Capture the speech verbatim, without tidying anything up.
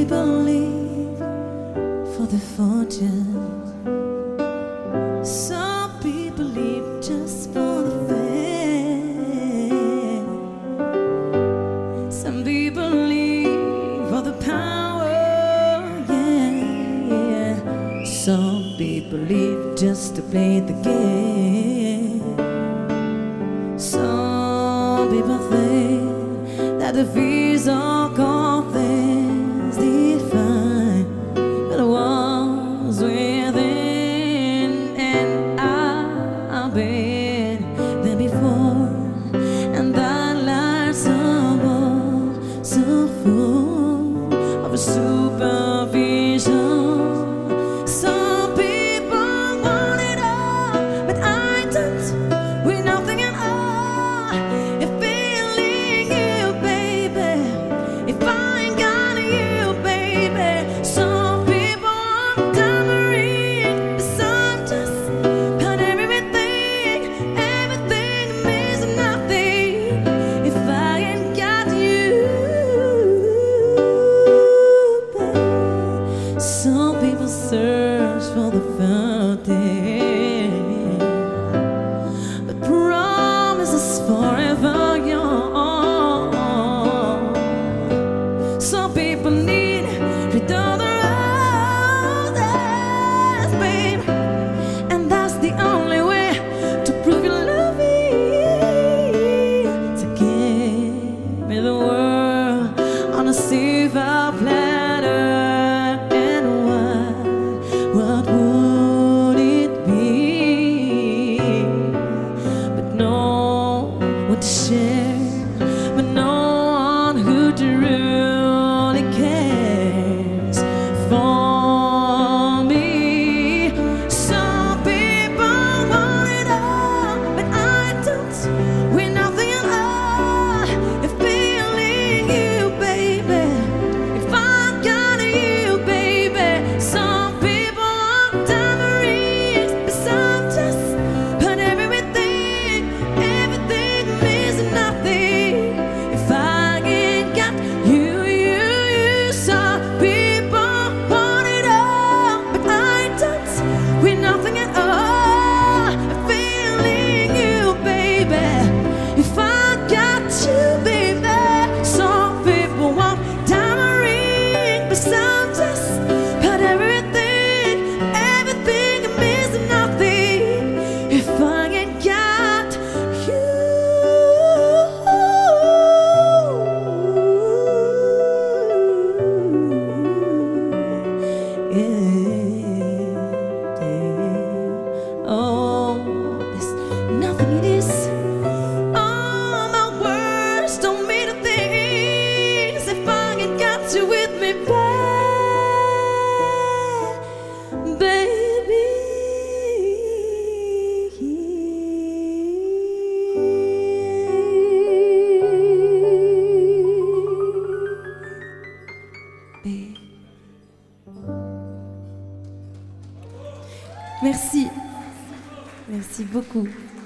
people live for the fortune. Some people live just for the fame. Some people live for the power, yeah, yeah. Some people live just to play the game. Some people think that the fears of all things define, but the ones within, and I've been there before, and that life's so bold, so full of a supervision. Some people want it all, but I don't, with nothing at all. If feeling you, baby, if I ain't got you, baby. Some people want tambourine, but some just got everything, everything means nothing if I ain't got you, baby. Some people search for the fountain, but promises forever young. Some people need rid of the roses, babe, and that's the only way to prove your love is to give me the world on a silver platter. And what, what would it be? But no one to share, but no one who truly cares for me. Some people want it all, but I don't, with nothing at all. If feeling you, baby, if I got you, baby. Some people want tambourines, but some just put everything, everything means nothing if I ain't got you, you, you. Some people want it all, but I don't, with nothing at all. Feeling you, baby, if I got you, baby. Some people want tambourine, but some just put everything, everything means nothing if I ain't got you. Yeah, yeah. Oh, there's nothing it is. All my words don't mean a thing if I ain't got you with me, baby. Baby. Merci. Merci beaucoup.